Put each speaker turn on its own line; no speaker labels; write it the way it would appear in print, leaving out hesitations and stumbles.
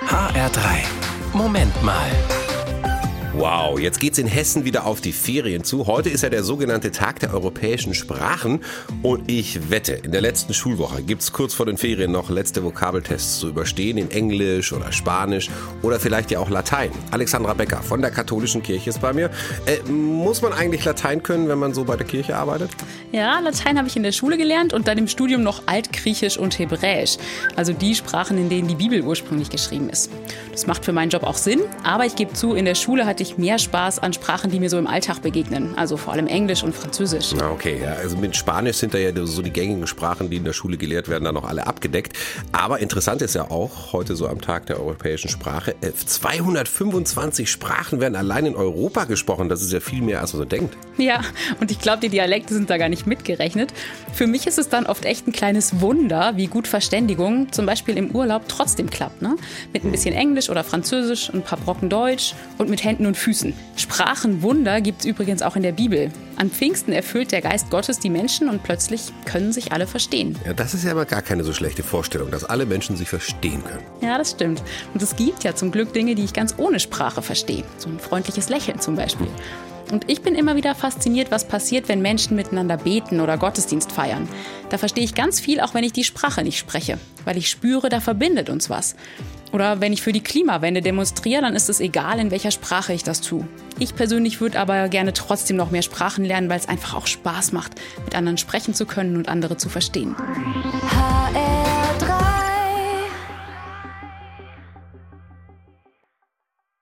HR3. Moment mal.
Wow, jetzt geht's in Hessen wieder auf die Ferien zu. Heute ist ja der sogenannte Tag der europäischen Sprachen. Und ich wette, in der letzten Schulwoche gibt's kurz vor den Ferien noch letzte Vokabeltests zu überstehen in Englisch oder Spanisch oder vielleicht ja auch Latein. Alexandra Becker von der Katholischen Kirche ist bei mir. Muss man eigentlich Latein können, wenn man so bei der Kirche arbeitet?
Ja, Latein habe ich in der Schule gelernt und dann im Studium noch Altgriechisch und Hebräisch. Also die Sprachen, in denen die Bibel ursprünglich geschrieben ist. Das macht für meinen Job auch Sinn, aber ich gebe zu, in der Schule hatte ich mehr Spaß an Sprachen, die mir so im Alltag begegnen. Also vor allem Englisch und Französisch.
Okay, ja, also mit Spanisch sind da ja so die gängigen Sprachen, die in der Schule gelehrt werden, dann noch alle abgedeckt. Aber interessant ist ja auch, heute so am Tag der europäischen Sprache, 225 Sprachen werden allein in Europa gesprochen. Das ist ja viel mehr, als man so denkt.
Ja, und ich glaube, die Dialekte sind da gar nicht mitgerechnet. Für mich ist es dann oft echt ein kleines Wunder, wie gut Verständigung zum Beispiel im Urlaub trotzdem klappt. Ne? Mit ein bisschen Englisch oder Französisch, ein paar Brocken Deutsch und mit Händen und Füßen. Sprachenwunder gibt es übrigens auch in der Bibel. An Pfingsten erfüllt der Geist Gottes die Menschen und plötzlich können sich alle verstehen.
Ja, das ist ja aber gar keine so schlechte Vorstellung, dass alle Menschen sich verstehen können.
Ja, das stimmt. Und es gibt ja zum Glück Dinge, die ich ganz ohne Sprache verstehe. So ein freundliches Lächeln zum Beispiel. Und ich bin immer wieder fasziniert, was passiert, wenn Menschen miteinander beten oder Gottesdienst feiern. Da verstehe ich ganz viel, auch wenn ich die Sprache nicht spreche. Weil ich spüre, da verbindet uns was. Oder wenn ich für die Klimawende demonstriere, dann ist es egal, in welcher Sprache ich das tue. Ich persönlich würde aber gerne trotzdem noch mehr Sprachen lernen, weil es einfach auch Spaß macht, mit anderen sprechen zu können und andere zu verstehen.
HR